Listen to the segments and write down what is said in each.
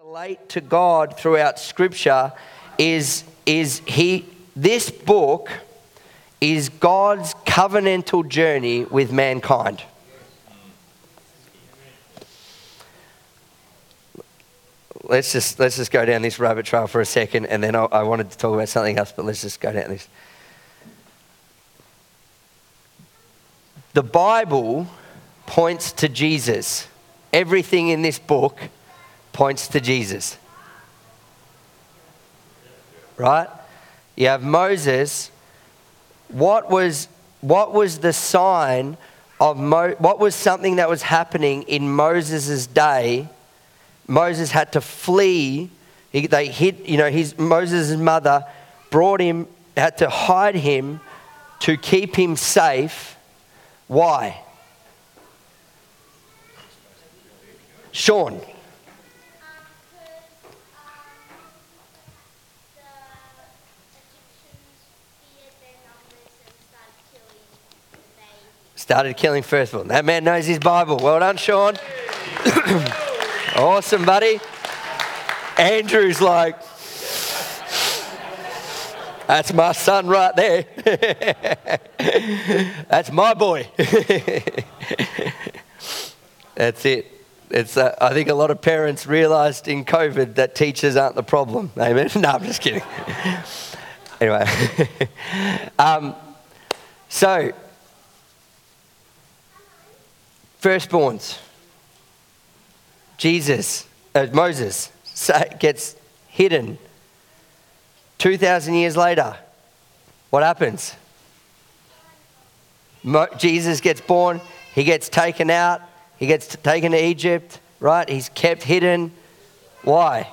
relate to God throughout Scripture is this book is God's covenantal journey with mankind. Let's just go down this rabbit trail for a second, and then I wanted to talk about something else, but let's just go down this. The Bible points to Jesus. Everything in this book points to Jesus. Right? You have Moses. What was the sign of what was something that was happening in Moses' day? Moses had to flee. They hid, Moses' mother brought him, had to hide him to keep him safe. Why? Sean. Started killing firstborn. That man knows his Bible. Well done, Sean. Awesome, buddy. Andrew's like, that's my son right there. That's my boy. That's it. It's. I think a lot of parents realised in COVID that teachers aren't the problem. Amen. No, I'm just kidding. Anyway, so firstborns. Moses gets hidden. 2,000 years later, what happens? Jesus gets born. He gets taken out. He gets taken to Egypt, right? He's kept hidden. Why?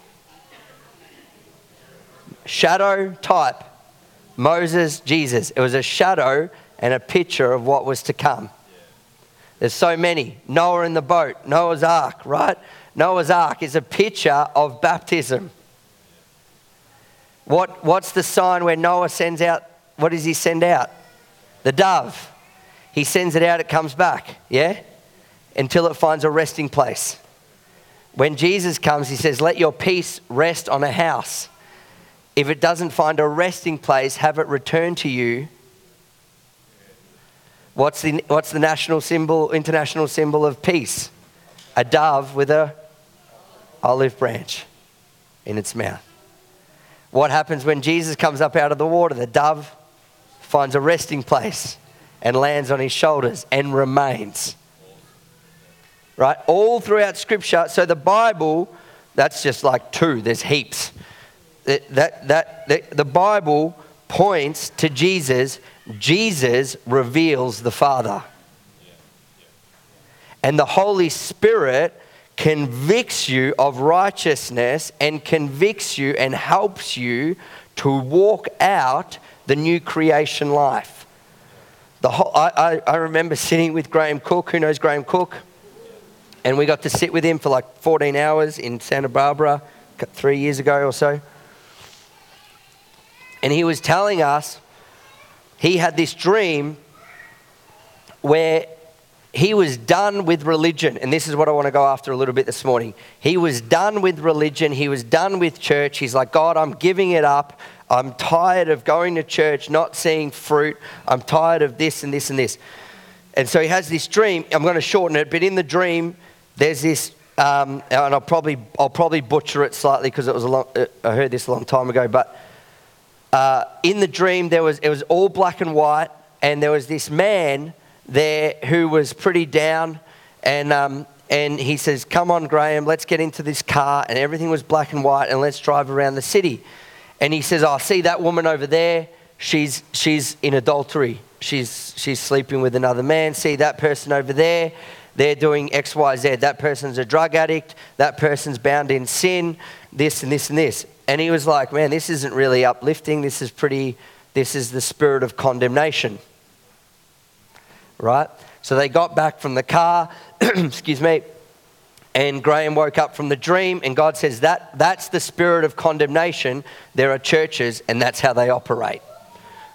Shadow type. Moses, Jesus. It was a shadow and a picture of what was to come. There's so many. Noah in the boat. Noah's Ark, right? Noah's Ark is a picture of baptism. What's the sign where Noah sends out? What does he send out? The dove. He sends it out, it comes back. Yeah? Until it finds a resting place. When Jesus comes, he says, let your peace rest on a house. If it doesn't find a resting place, have it returned to you. What's the national symbol, international symbol of peace? A dove with a olive branch in its mouth. What happens when Jesus comes up out of the water? The dove finds a resting place and lands on his shoulders and remains. Right? All throughout Scripture. So the Bible, that's just like two. There's heaps. The Bible points to Jesus. Jesus reveals the Father. And the Holy Spirit convicts you of righteousness and convicts you and helps you to walk out the new creation life. I remember sitting with Graham Cook. Who knows Graham Cook? And we got to sit with him for like 14 hours in Santa Barbara 3 years ago or so. And he was telling us he had this dream where he was done with religion. And this is what I want to go after a little bit this morning. He was done with religion. He was done with church. He's like, God, I'm giving it up. I'm tired of going to church, not seeing fruit. I'm tired of this and this and this. And so he has this dream. I'm going to shorten it. But in the dream, there's this, and I'll probably butcher it slightly because I heard this a long time ago. But in the dream, it was all black and white. And there was this man there who was pretty down, and he says, come on, Graham, let's get into this car. And everything was black and white, and let's drive around the city. And he says, see that woman over there, she's in adultery, she's sleeping with another man. See that person over there, they're doing X, Y, Z. That person's a drug addict, that person's bound in sin, this and this and this. And he was like, man, this isn't really uplifting. This is the spirit of condemnation. Right? So they got back from the car, excuse me, and Graham woke up from the dream, and God says that's the spirit of condemnation. There are churches, and that's how they operate.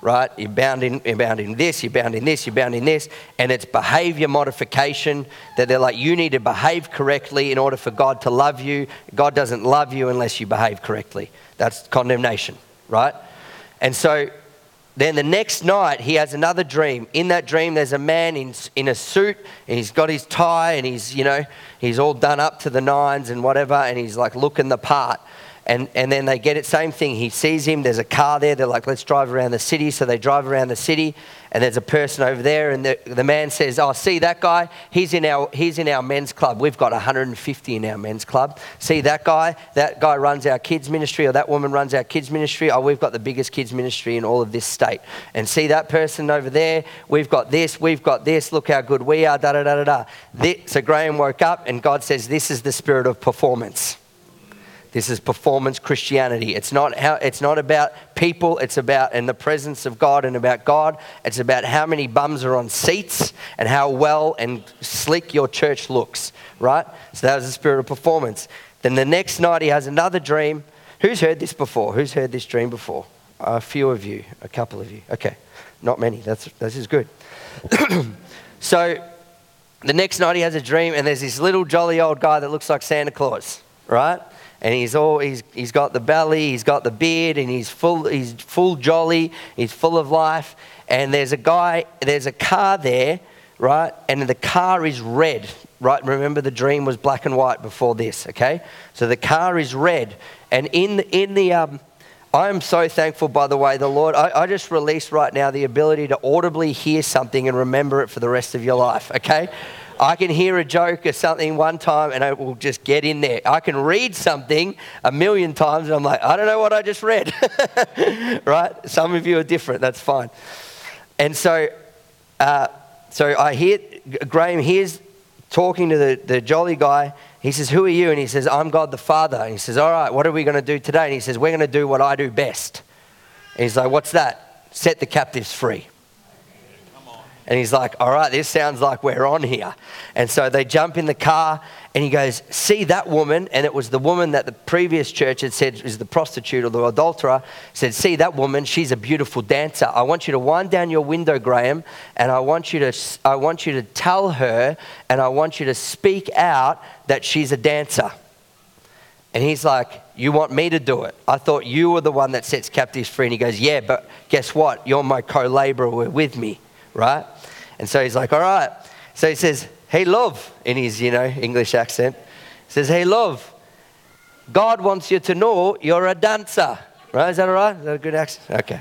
right? You're bound in this, you're bound in this, you're bound in this, and it's behavior modification that they're like, you need to behave correctly in order for God to love you. God doesn't love you unless you behave correctly. That's condemnation, right? And so then the next night, he has another dream. In that dream, there's a man in a suit, and he's got his tie, and he's all done up to the nines and whatever, and he's like looking the part. And then they get it, same thing. He sees him, there's a car there. They're like, let's drive around the city. So they drive around the city, and there's a person over there, and the man says, oh, see that guy? He's in our men's club. We've got 150 in our men's club. See that guy? That guy runs our kids ministry, or that woman runs our kids ministry. Oh, we've got the biggest kids ministry in all of this state. And see that person over there? We've got this. Look how good we are, da-da-da-da-da. So Graham woke up, and God says, this is the spirit of performance. This is performance Christianity. It's not about people. It's about in the presence of God and about God. It's about how many bums are on seats and how well and slick your church looks, right? So that was the spirit of performance. Then the next night he has another dream. Who's heard this before? Who's heard this dream before? A few of you, a couple of you. Okay, not many. This is good. So the next night he has a dream, and there's this little jolly old guy that looks like Santa Claus, right? And he's got the belly, he's got the beard, and he's full jolly, he's full of life. And there's a car there, right? And the car is red, right? Remember the dream was black and white before this, okay? So the car is red. And I am so thankful, by the way, the Lord, I just released right now the ability to audibly hear something and remember it for the rest of your life, okay? I can hear a joke or something one time and it will just get in there. I can read something 1,000,000 times and I'm like, I don't know what I just read, right? Some of you are different, that's fine. And so I hear, Graham hears talking to the jolly guy. He says, who are you? And he says, I'm God the Father. And he says, all right, what are we going to do today? And he says, we're going to do what I do best. And he's like, what's that? Set the captives free. And he's like, all right, this sounds like we're on here. And so they jump in the car and he goes, see that woman? And it was the woman that the previous church had said is the prostitute or the adulterer. Said, see that woman? She's a beautiful dancer. I want you to wind down your window, Graham, and I want you to tell her, and I want you to speak out that she's a dancer. And he's like, you want me to do it? I thought you were the one that sets captives free. And he goes, yeah, but guess what? You're my co-laborer with me, right? And so he's like, all right. So he says, hey, love, in his, English accent. He says, hey, love, God wants you to know you're a dancer. Right? Is that all right? Is that a good accent? Okay.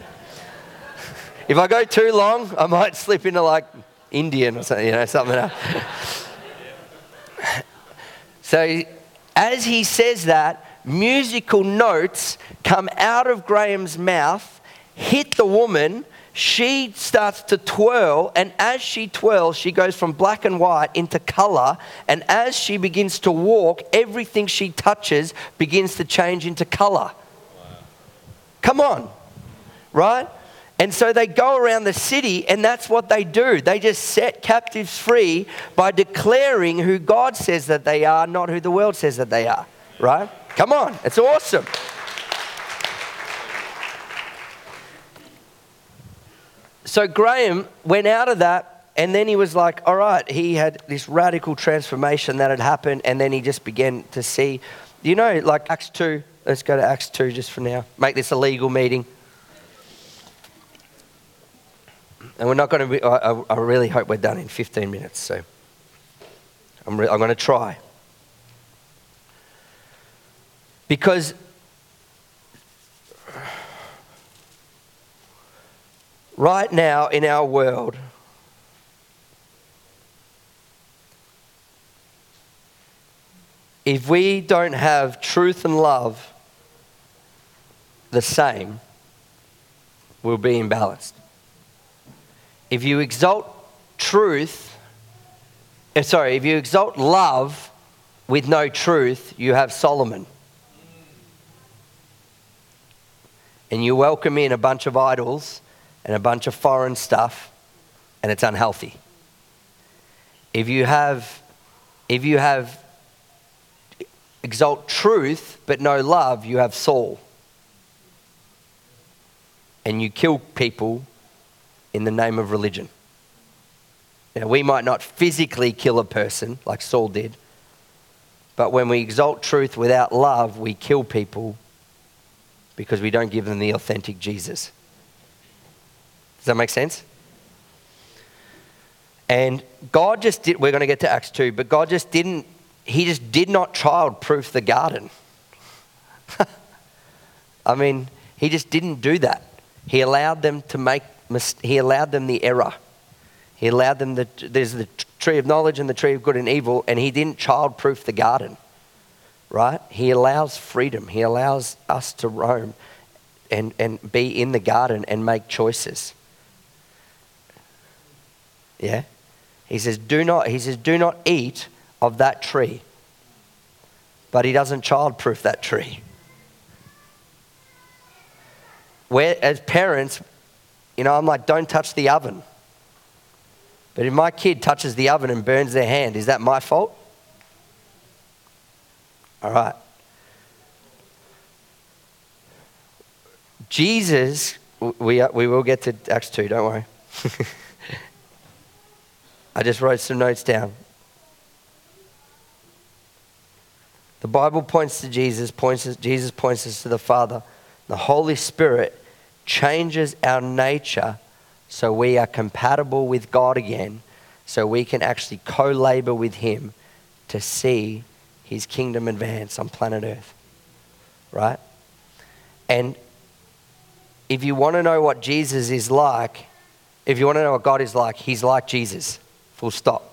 If I go too long, I might slip into like Indian or something, something else. So as he says that, musical notes come out of Graham's mouth, hit the woman. She starts to twirl, and as she twirls, she goes from black and white into color, and as she begins to walk, everything she touches begins to change into color. Wow. Come on, right? And so they go around the city, and that's what they do. They just set captives free by declaring who God says that they are, not who the world says that they are, right? Come on, it's awesome. So Graham went out of that, and then he was like, all right, he had this radical transformation that had happened, and then he just began to see, like Acts 2. Let's go to Acts 2 just for now. Make this a legal meeting. And we're not going to be, I really hope we're done in 15 minutes, so I'm going to try. Because right now in our world, if we don't have truth and love the same, we'll be imbalanced. If you exalt love with no truth, you have Solomon. And you welcome in a bunch of idols and a bunch of foreign stuff, and it's unhealthy. If you exalt truth but no love, you have Saul. And you kill people in the name of religion. Now, we might not physically kill a person like Saul did, but when we exalt truth without love, we kill people because we don't give them the authentic Jesus. Does that make sense? And God just did, we're going to get to Acts 2, but God just didn't, he just did not child-proof the garden. I mean, he just didn't do that. He allowed them to he allowed them the error. He allowed them there's the tree of knowledge and the tree of good and evil, and he didn't child-proof the garden, right? He allows freedom. He allows us to roam and be in the garden and make choices. Yeah? He says, do not eat of that tree. But he doesn't child-proof that tree. Where, as parents, I'm like, don't touch the oven. But if my kid touches the oven and burns their hand, is that my fault? All right. Jesus, we will get to Acts 2, don't worry. I just wrote some notes down. The Bible points to Jesus points us to the Father. The Holy Spirit changes our nature so we are compatible with God again, so we can actually co-labor with him to see his kingdom advance on planet Earth. Right? And if you want to know what Jesus is like, if you want to know what God is like, he's like Jesus. Full stop.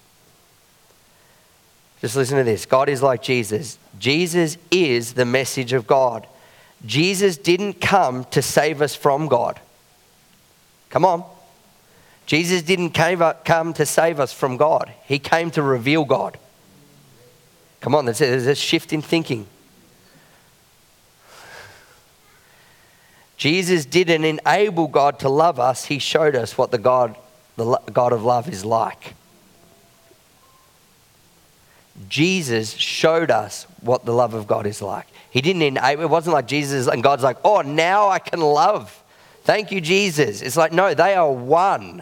Just listen to this. God is like Jesus. Jesus is the message of God. Jesus didn't come to save us from God. Come on. Jesus didn't come to save us from God. He came to reveal God. Come on, there's a shift in thinking. Jesus didn't enable God to love us. He showed us what the God of love is like. Jesus showed us what the love of God is like. He didn't enable, it wasn't like Jesus and God's like, oh, now I can love. Thank you, Jesus. It's like, no, they are one.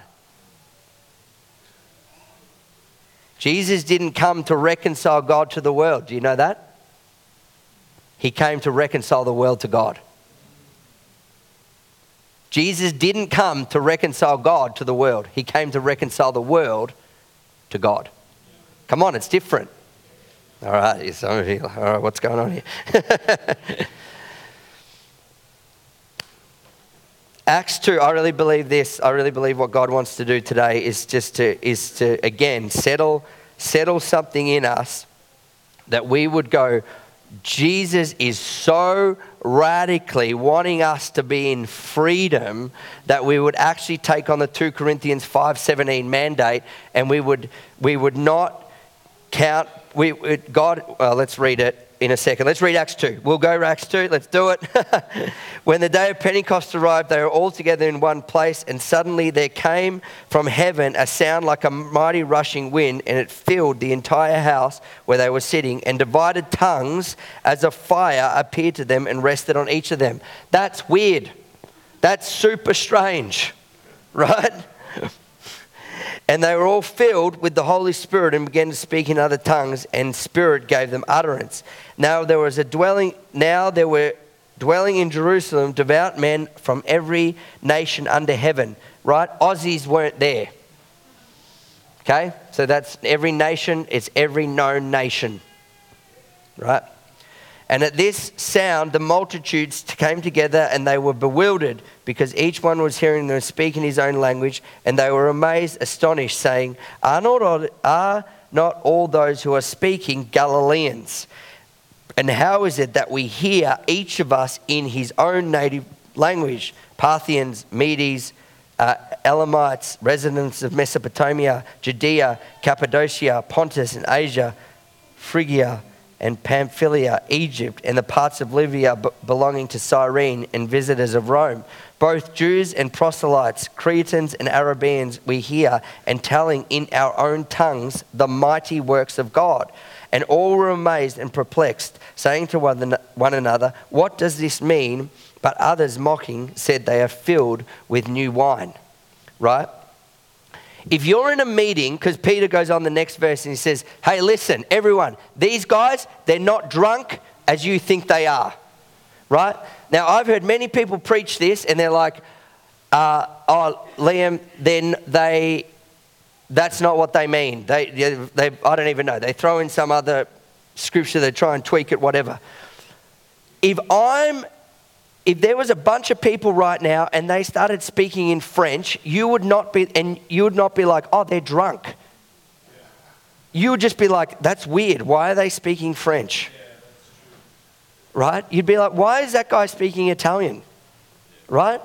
Jesus didn't come to reconcile God to the world. Do you know that? He came to reconcile the world to God. Jesus didn't come to reconcile God to the world. He came to reconcile the world to God. Come on, it's different. All right, some of you, all right, what's going on here? Acts 2, I really believe this. I really believe what God wants to do today is to again settle something in us that we would go, Jesus is so radically wanting us to be in freedom that we would actually take on the 2 Corinthians 5:17 mandate, and we would not count. Let's read it in a second. Let's read Acts 2. We'll go to Acts 2. Let's do it. When the day of Pentecost arrived, they were all together in one place, and suddenly there came from heaven a sound like a mighty rushing wind, and it filled the entire house where they were sitting, and divided tongues as a fire appeared to them and rested on each of them. That's weird. That's super strange, right? And they were all filled with the Holy Spirit and began to speak in other tongues, and Spirit gave them utterance. Now there were dwelling in Jerusalem devout men from every nation under heaven. Right? Aussies weren't there. Okay? So that's every nation. It's every known nation. Right? And at this sound, the multitudes came together, and they were bewildered because each one was hearing them speak in his own language, and they were amazed, astonished, saying, Are not all those who are speaking Galileans? And how is it that we hear each of us in his own native language? Parthians, Medes, Elamites, residents of Mesopotamia, Judea, Cappadocia, Pontus and Asia, Phrygia and Pamphylia, Egypt, and the parts of Libya belonging to Cyrene, and visitors of Rome. Both Jews and proselytes, Cretans and Arabians, we hear, and telling in our own tongues the mighty works of God. And all were amazed and perplexed, saying to one another, What does this mean? But others, mocking, said, They are filled with new wine. right? If you're in a meeting, because Peter goes on the next verse and he says, hey, listen, everyone, these guys, they're not drunk as you think they are, right? Now, I've heard many people preach this and they're like, oh, Liam, then that's not what they mean. They I don't even know. They throw in some other scripture, they try and tweak it, whatever. If there was a bunch of people right now and they started speaking in French, you would not be like, oh, they're drunk. You would just be like, that's weird. Why are they speaking French? Right? You'd be like, why is that guy speaking Italian? Right?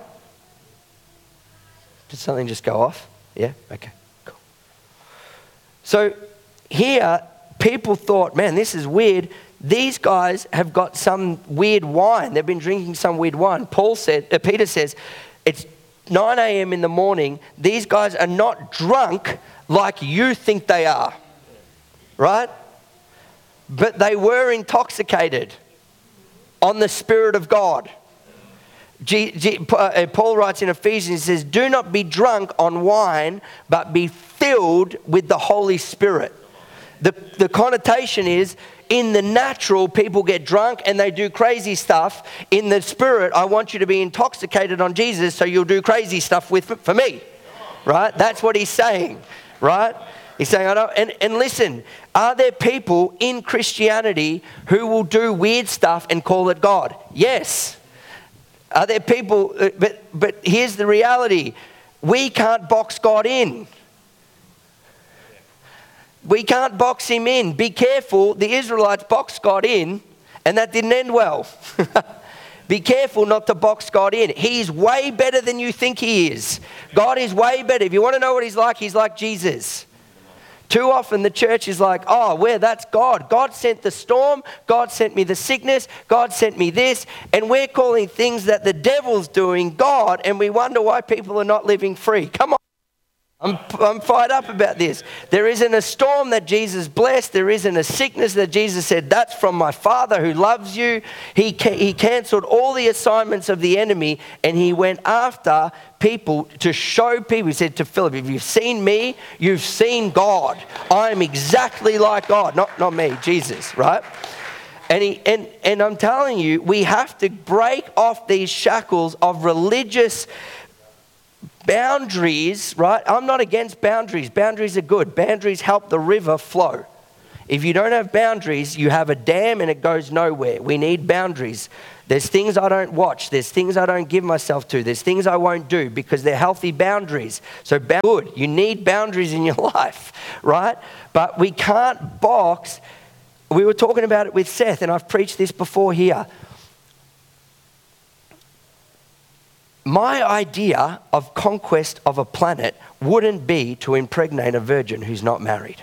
Did something just go off? Yeah? Okay, cool. So here, people thought, man, this is weird. These guys have got some weird wine. They've been drinking some weird wine. Peter says, it's 9 a.m. in the morning. These guys are not drunk like you think they are. Right? But they were intoxicated on the Spirit of God. Paul writes in Ephesians, he says, do not be drunk on wine, but be filled with the Holy Spirit. The connotation is, in the natural, people get drunk and they do crazy stuff. In the spirit, I want you to be intoxicated on Jesus so you'll do crazy stuff for me. Right? That's what he's saying. Right? He's saying, I know. And listen, are there people in Christianity who will do weird stuff and call it God? Yes. Are there people, but here's the reality. We can't box God in. We can't box him in. Be careful. The Israelites boxed God in, and that didn't end well. Be careful not to box God in. He's way better than you think he is. God is way better. If you want to know what he's like Jesus. Too often the church is like, oh, that's God. God sent the storm. God sent me the sickness. God sent me this. And we're calling things that the devil's doing God, and we wonder why people are not living free. Come on. I'm fired up about this. There isn't a storm that Jesus blessed. There isn't a sickness that Jesus said, that's from my Father who loves you. He cancelled all the assignments of the enemy, and he went after people to show people. He said to Philip, if you've seen me, you've seen God. I am exactly like God. Not me, Jesus, right? And I'm telling you, we have to break off these shackles of religious boundaries, right? I'm not against boundaries. Boundaries are good. Boundaries help the river flow. If you don't have boundaries, you have a dam and it goes nowhere. We need boundaries. There's things I don't watch. There's things I don't give myself to. There's things I won't do because they're healthy boundaries. So good. You need boundaries in your life, right? But we can't box. We were talking about it with Seth, and I've preached this before here. My idea of conquest of a planet wouldn't be to impregnate a virgin who's not married.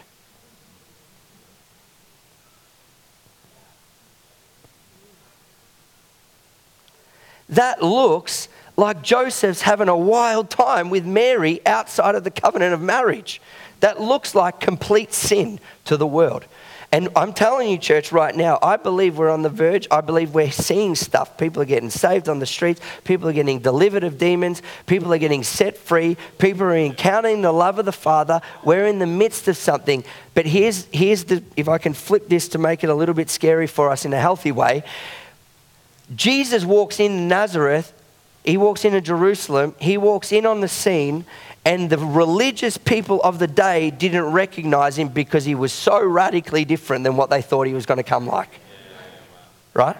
That looks like Joseph's having a wild time with Mary outside of the covenant of marriage. That looks like complete sin to the world. And I'm telling you, church, right now, I believe we're on the verge. I believe we're seeing stuff. People are getting saved on the streets. People are getting delivered of demons. People are getting set free. People are encountering the love of the Father. We're in the midst of something. But here's the, if I can flip this to make it a little bit scary for us in a healthy way. Jesus walks in Nazareth. He walks into Jerusalem. He walks in on the scene. And the religious people of the day didn't recognize him because he was so radically different than what they thought he was going to come like. Right?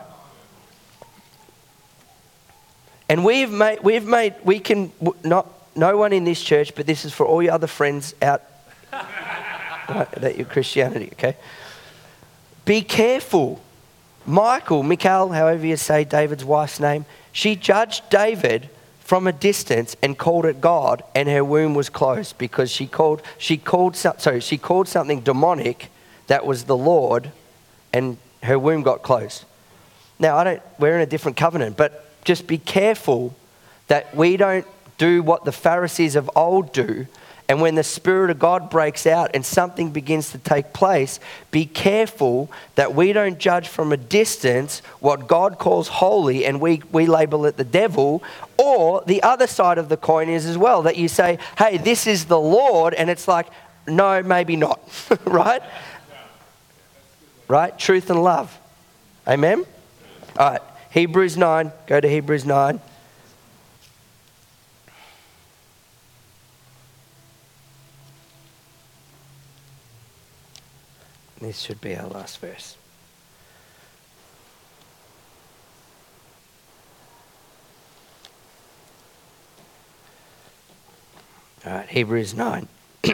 And no one in this church, but this is for all your other friends out that you're Christianity, okay? Be careful. Michal, however you say David's wife's name, she judged David from a distance and called it God, and her womb was closed because she called something demonic that was the Lord, and her womb got closed. Now we're in a different covenant, but just be careful that we don't do what the Pharisees of old do And when the Spirit of God breaks out and something begins to take place, be careful that we don't judge from a distance what God calls holy and we label it the devil. Or the other side of the coin is as well, that you say, hey, this is the Lord, and it's like, no, maybe not, right? Right? Truth and love. Amen? All right, Hebrews 9. Go to Hebrews 9. This should be our last verse. All right, Hebrews 9.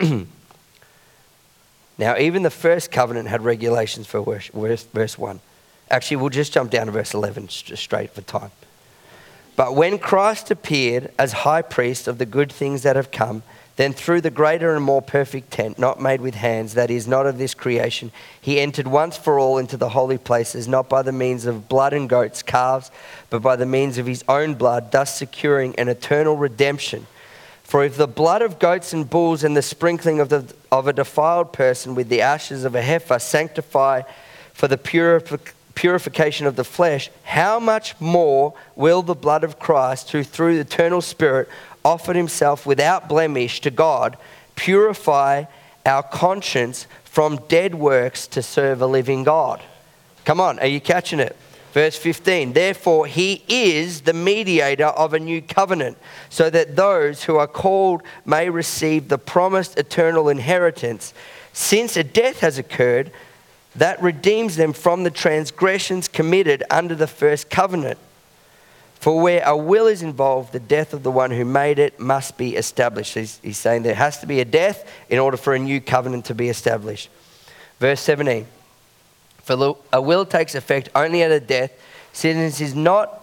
Now, even the first covenant had regulations for verse 1. Actually, we'll just jump down to verse 11 straight for time. But when Christ appeared as high priest of the good things that have come, then through the greater and more perfect tent, not made with hands, that is, not of this creation, he entered once for all into the holy places, not by the means of blood and goats, calves, but by the means of his own blood, thus securing an eternal redemption. For if the blood of goats and bulls and the sprinkling of a defiled person with the ashes of a heifer sanctify for the purification of the flesh, how much more will the blood of Christ, who through the eternal Spirit offered himself without blemish to God, purify our conscience from dead works to serve a living God? Come on, are you catching it? Verse 15, therefore he is the mediator of a new covenant, so that those who are called may receive the promised eternal inheritance, since a death has occurred that redeems them from the transgressions committed under the first covenant. For where a will is involved, the death of the one who made it must be established. He's saying there has to be a death in order for a new covenant to be established. Verse 17. For a will takes effect only at a death, since it is not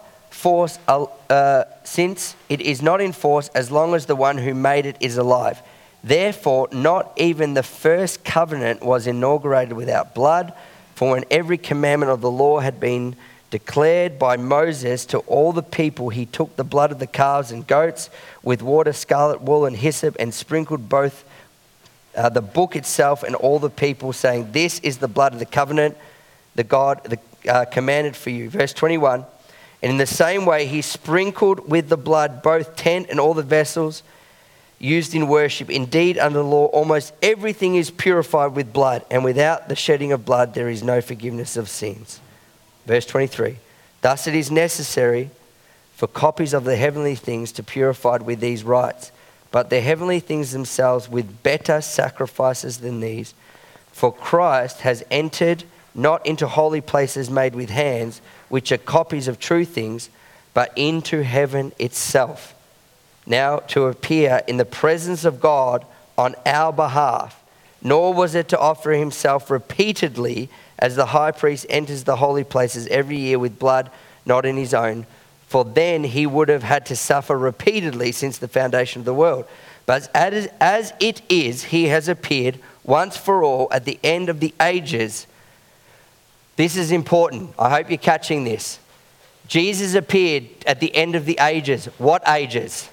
in force as long as the one who made it is alive. Therefore, not even the first covenant was inaugurated without blood, for when every commandment of the law had been declared by Moses to all the people, he took the blood of the calves and goats with water, scarlet wool, and hyssop, and sprinkled both the book itself and all the people, saying, this is the blood of the covenant that God commanded for you. Verse 21, and in the same way he sprinkled with the blood both tent and all the vessels used in worship. Indeed, under the law, almost everything is purified with blood, and without the shedding of blood there is no forgiveness of sins. Verse 23, thus it is necessary for copies of the heavenly things to be purified with these rites, but the heavenly things themselves with better sacrifices than these. For Christ has entered not into holy places made with hands, which are copies of true things, but into heaven itself, now to appear in the presence of God on our behalf. Nor was it to offer himself repeatedly, as the high priest enters the holy places every year with blood not in his own, for then he would have had to suffer repeatedly since the foundation of the world. But as it is, he has appeared once for all at the end of the ages. This is important. I hope you're catching this. Jesus appeared at the end of the ages. What ages?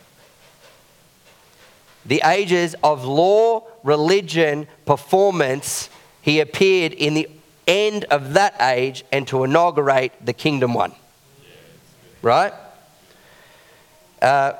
The ages of law, religion, performance. He appeared in the end of that age and to inaugurate the kingdom one. Right? To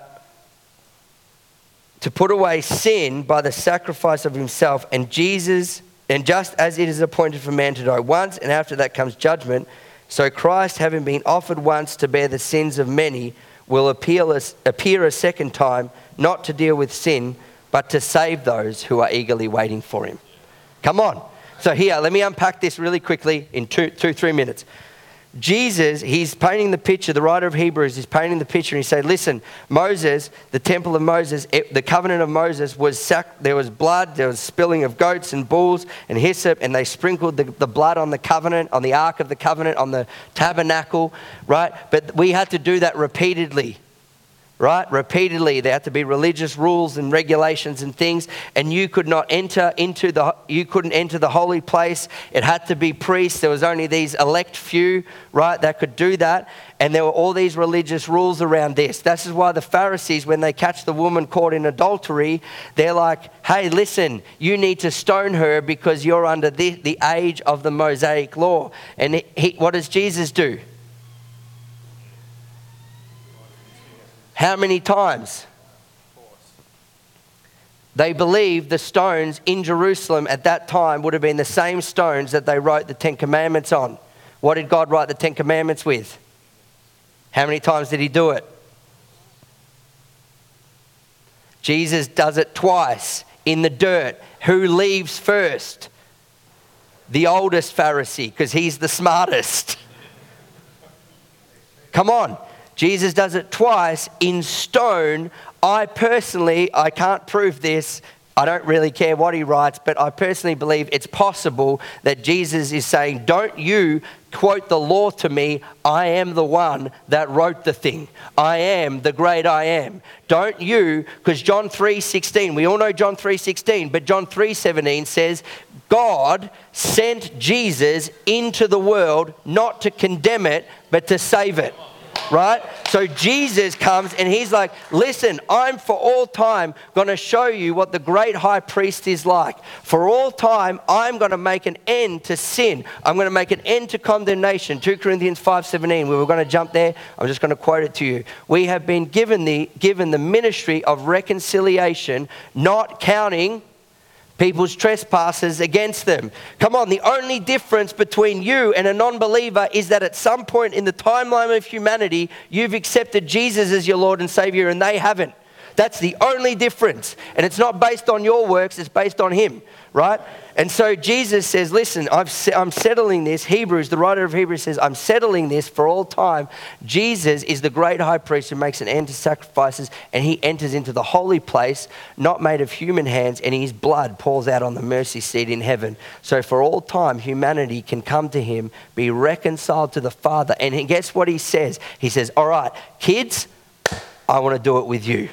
put away sin by the sacrifice of himself, and Jesus, and just as it is appointed for man to die once, and after that comes judgment, so Christ, having been offered once to bear the sins of many, will appear a second time, not to deal with sin, but to save those who are eagerly waiting for him. Come on. So here, let me unpack this really quickly in 3 minutes. Jesus, he's painting the picture, the writer of Hebrews is painting the picture, and he said, listen, Moses, the temple of Moses, the covenant of Moses there was blood, there was spilling of goats and bulls and hyssop, and they sprinkled the blood on the covenant, on the ark of the covenant, on the tabernacle, right? But we had to do that repeatedly. right? Repeatedly, there had to be religious rules and regulations and things, and you couldn't enter the holy place. It had to be priests. There was only these elect few, right, that could do that. And there were all these religious rules around this. This is why the Pharisees, when they catch the woman caught in adultery, they're like, hey, listen, you need to stone her because you're under the age of the Mosaic law. And what does Jesus do? How many times? They believed the stones in Jerusalem at that time would have been the same stones that they wrote the Ten Commandments on. What did God write the Ten Commandments with? How many times did he do it? Jesus does it twice in the dirt. Who leaves first? The oldest Pharisee, because he's the smartest. Come on. Jesus does it twice in stone. I can't prove this. I don't really care what he writes, but I personally believe it's possible that Jesus is saying, don't you quote the law to me. I am the one that wrote the thing. I am the great I am. Don't you, because John 3:16, we all know John 3:16, but John 3:17 says, God sent Jesus into the world not to condemn it, but to save it. Right? So Jesus comes and he's like, listen, I'm for all time going to show you what the great high priest is like. For all time, I'm going to make an end to sin. I'm going to make an end to condemnation. 2 Corinthians 5:17. We were going to jump there. I'm just going to quote it to you. We have been given the ministry of reconciliation, not counting people's trespasses against them. Come on, the only difference between you and a non-believer is that at some point in the timeline of humanity, you've accepted Jesus as your Lord and Savior and they haven't. That's the only difference. And it's not based on your works, it's based on him, right? And so Jesus says, listen, I'm settling this. The writer of Hebrews says, I'm settling this for all time. Jesus is the great high priest who makes an end to sacrifices, and he enters into the holy place, not made of human hands, and his blood pours out on the mercy seat in heaven. So for all time, humanity can come to him, be reconciled to the Father. And guess what he says? He says, all right, kids, I want to do it with you.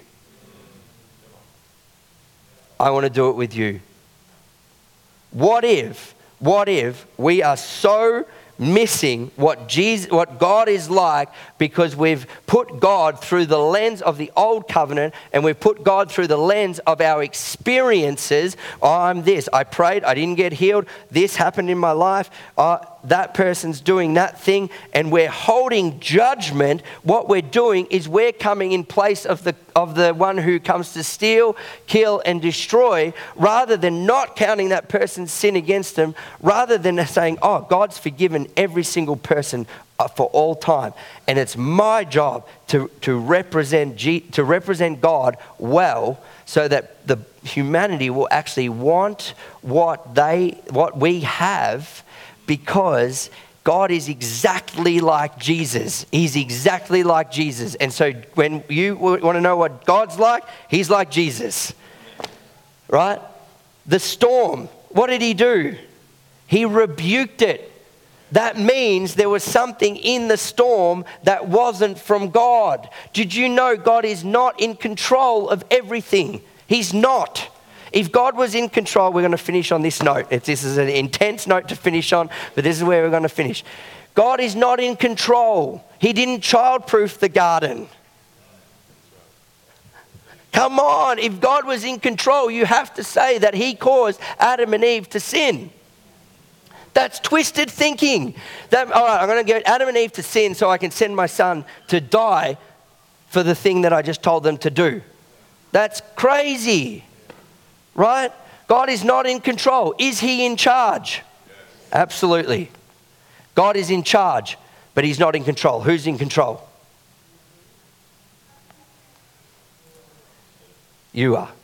I want to do it with you. What if we are so missing what God is like because we've put God through the lens of the old covenant and we've put God through the lens of our experiences. Oh, I'm this. I prayed. I didn't get healed. This happened in my life. That person's doing that thing, and we're holding judgment. What we're doing is we're coming in place of the one who comes to steal, kill, and destroy, rather than not counting that person's sin against them, rather than saying, oh, God's forgiven every single person for all time. And it's my job to represent God well, so that the humanity will actually want what we have, because God is exactly like Jesus. He's exactly like Jesus. And so when you want to know what God's like, he's like Jesus. Right? The storm, what did he do? He rebuked it. That means there was something in the storm that wasn't from God. Did you know God is not in control of everything? He's not. If God was in control, we're going to finish on this note. This is an intense note to finish on, but this is where we're going to finish. God is not in control. He didn't childproof the garden. Come on, if God was in control, you have to say that he caused Adam and Eve to sin. That's twisted thinking. All right, I'm going to get Adam and Eve to sin so I can send my son to die for the thing that I just told them to do. That's crazy. Right? God is not in control. Is he in charge? Yes. Absolutely. God is in charge, but he's not in control. Who's in control? You are.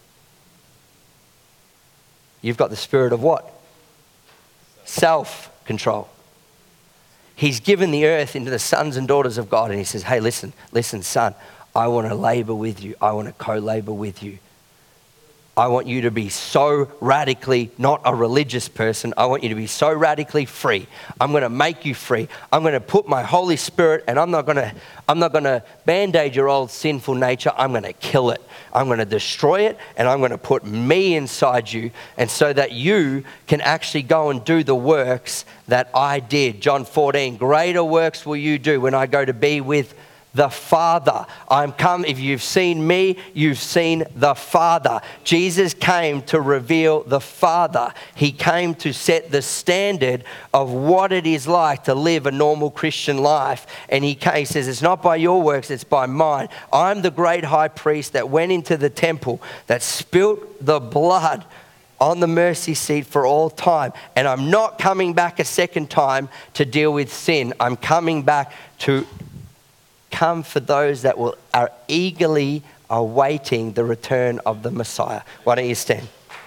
You've got the spirit of what? Self-control. He's given the earth into the sons and daughters of God, and he says, hey, listen, son, I want to labor with you. I want to co-labor with you. I want you to be so radically not a religious person. I want you to be so radically free. I'm going to make you free. I'm going to put my Holy Spirit, and I'm not going to band-aid your old sinful nature. I'm going to kill it. I'm going to destroy it, and I'm going to put me inside you, and so that you can actually go and do the works that I did. John 14, greater works will you do when I go to be with the Father. If you've seen me, you've seen the Father. Jesus came to reveal the Father. He came to set the standard of what it is like to live a normal Christian life. And he says, it's not by your works, it's by mine. I'm the great high priest that went into the temple, that spilt the blood on the mercy seat for all time. And I'm not coming back a second time to deal with sin. I'm coming back to come for those that are eagerly awaiting the return of the Messiah. Why don't you stand?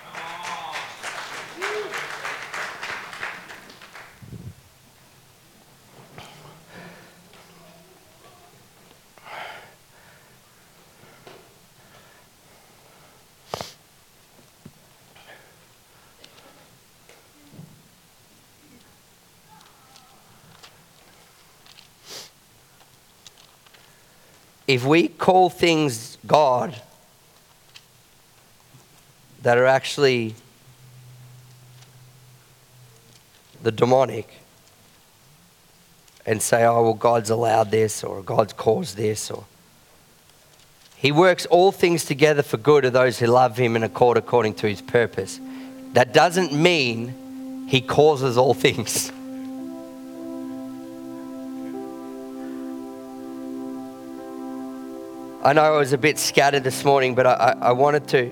If we call things God that are actually the demonic and say, oh, well, God's allowed this, or God's caused this, or he works all things together for good of those who love him and accord according to his purpose. That doesn't mean he causes all things. I know I was a bit scattered this morning, but I wanted to.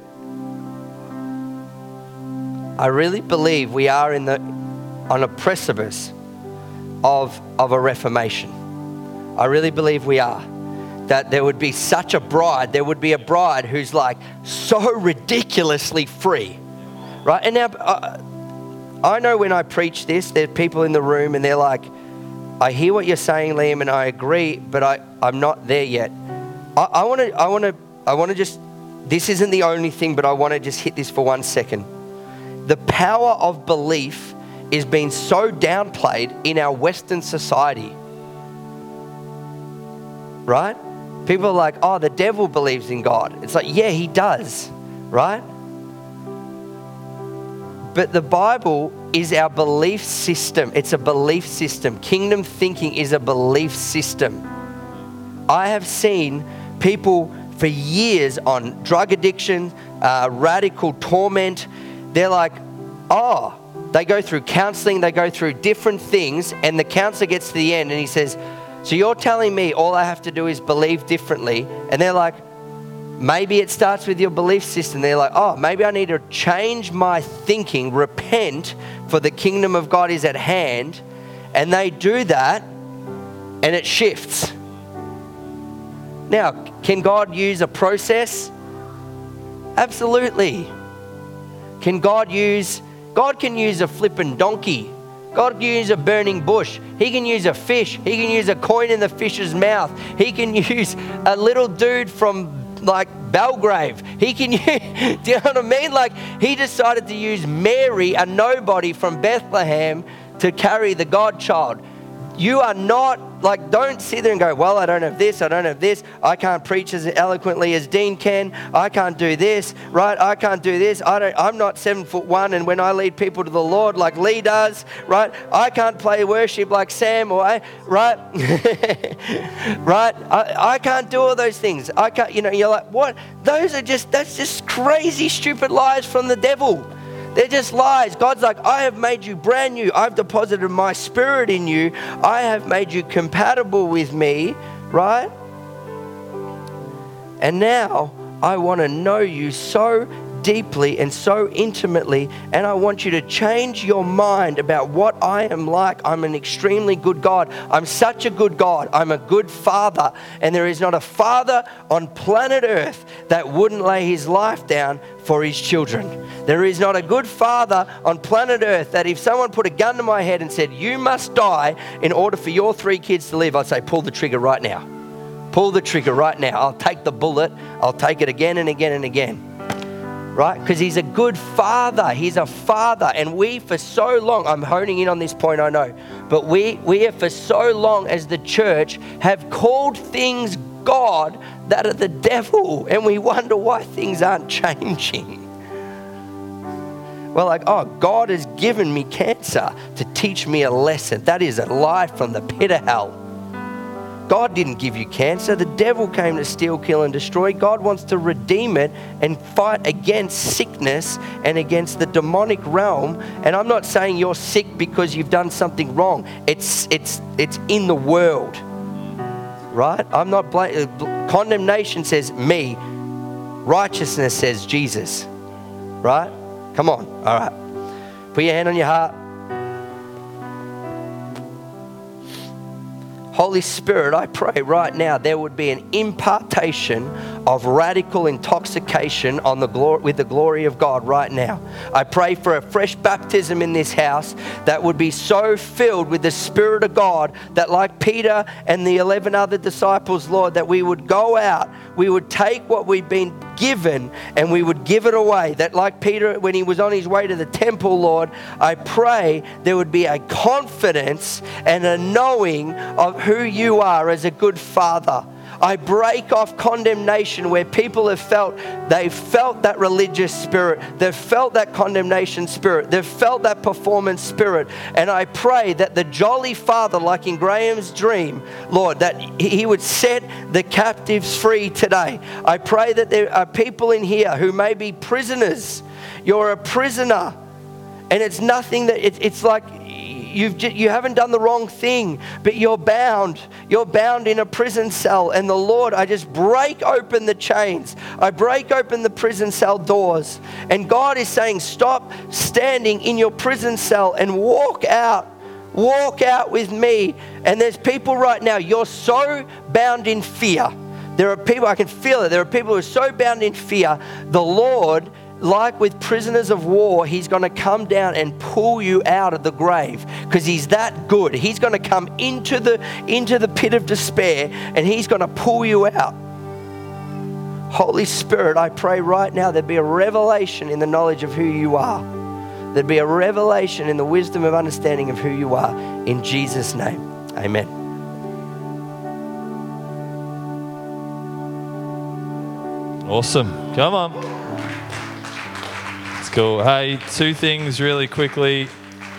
I really believe we are on a precipice of a reformation. I really believe we are. That there would be such a bride. There would be a bride who's like so ridiculously free, right? And now I know when I preach this, there are people in the room and they're like, I hear what you're saying, Liam, and I agree, but I'm not there yet. I want to just, this isn't the only thing, but I want to just hit this for 1 second. The power of belief is being so downplayed in our Western society. Right? People are like, oh, the devil believes in God. It's like, yeah, he does. Right? But the Bible is our belief system. It's a belief system. Kingdom thinking is a belief system. I have seen people for years on drug addiction, radical torment. They're like, oh, they go through counseling, they go through different things, and the counselor gets to the end and he says, so you're telling me all I have to do is believe differently? And they're like, maybe it starts with your belief system. They're like, oh, maybe I need to change my thinking, repent, for the kingdom of God is at hand. And they do that, and it shifts. Now, can God use a process? Absolutely. God can use a flipping donkey. God can use a burning bush. He can use a fish. He can use a coin in the fish's mouth. He can use a little dude from like Belgrave. He can use, do you know what I mean? Like he decided to use Mary, a nobody from Bethlehem, to carry the God child. You are not, like, don't sit there and go, well, I don't have this, I don't have this. I can't preach as eloquently as Dean can. I can't do this, right? I can't do this. I'm not 7'1", and when I lead people to the Lord like Lee does, right? I can't play worship like Sam, right? Right? I can't do all those things. I can't, you're like, what? That's just crazy, stupid lies from the devil. They're just lies. God's like, I have made you brand new. I've deposited my spirit in you. I have made you compatible with me, right? And now I want to know you so deeply and so intimately, and I want you to change your mind about what I am like. I'm an extremely good God. I'm such a good God. I'm a good father, and there is not a father on planet Earth that wouldn't lay his life down for his children. There is not a good father on planet Earth that if someone put a gun to my head and said, you must die in order for your 3 kids to live, I'd say, pull the trigger right now. Pull the trigger right now. I'll take the bullet. I'll take it again and again and again. right? Because he's a good father. He's a father. And we for so long, I'm honing in on this point, I know, but we have for so long as the church have called things God that are the devil. And we wonder why things aren't changing. We're like, oh, God has given me cancer to teach me a lesson. That is a lie from the pit of hell. God didn't give you cancer. The devil came to steal, kill, and destroy. God wants to redeem it and fight against sickness and against the demonic realm. And I'm not saying you're sick because you've done something wrong. It's in the world, right? I'm not condemnation says me. Righteousness says Jesus, right? Come on, all right. Put your hand on your heart. Holy Spirit, I pray right now there would be an impartation of radical intoxication on with the glory of God right now. I pray for a fresh baptism in this house that would be so filled with the Spirit of God that, like Peter and the 11 other disciples, Lord, that we would go out, we would take what we've been given and we would give it away. That like Peter when he was on his way to the temple, Lord, I pray there would be a confidence and a knowing of who you are as a good father. I break off condemnation where people have felt that religious spirit, they've felt that condemnation spirit, they've felt that performance spirit. And I pray that the jolly father, like in Graham's dream, Lord, that he would set the captives free today. I pray that there are people in here who may be prisoners. You're a prisoner, and it's nothing that it's like you haven't done the wrong thing, but you're bound. You're bound in a prison cell. And the Lord, I just break open the chains. I break open the prison cell doors. And God is saying, stop standing in your prison cell and walk out. Walk out with me. And there's people right now, you're so bound in fear. There are people, I can feel it. There are people who are so bound in fear. The Lord, like with prisoners of war, he's going to come down and pull you out of the grave because he's that good. He's going to come into the pit of despair and he's going to pull you out. Holy Spirit, I pray right now there'd be a revelation in the knowledge of who you are. There'd be a revelation in the wisdom of understanding of who you are. In Jesus' name, amen. Awesome. Come on. Cool. Hey, two things really quickly.